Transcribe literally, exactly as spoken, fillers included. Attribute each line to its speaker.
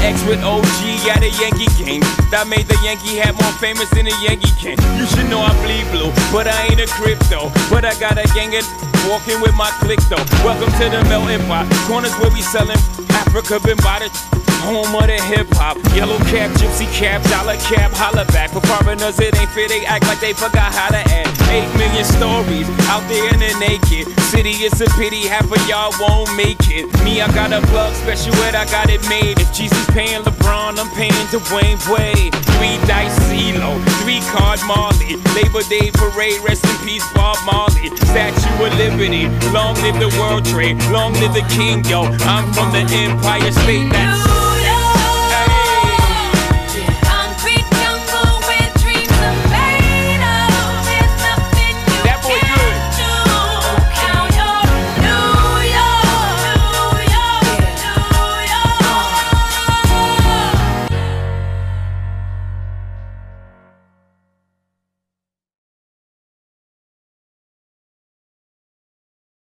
Speaker 1: X with O G at a Yankee game. That made the Yankee hat more famous than a Yankee can. You should know I bleed blue, but I ain't a crypto. But I got a gang of walking with my click though. Welcome to the melting pot. Corners where we selling Africa been by the home of the hip hop. Yellow cap, gypsy cap, dollar cap, holla back. For foreigners it ain't fair, they act like they forgot how to act. Eight million stories out there in the naked city. It's a pity half of y'all won't make it. Me, I got a plug special ed, I got it made. If Jesus paying LeBron, I'm paying Dwayne Wade. Three dice CeeLo, three card Marley. Labor Day parade, rest in peace Bob Marley. Statue of Liberty, long live the World Trade, long live the King, yo. I'm from the Empire State. That's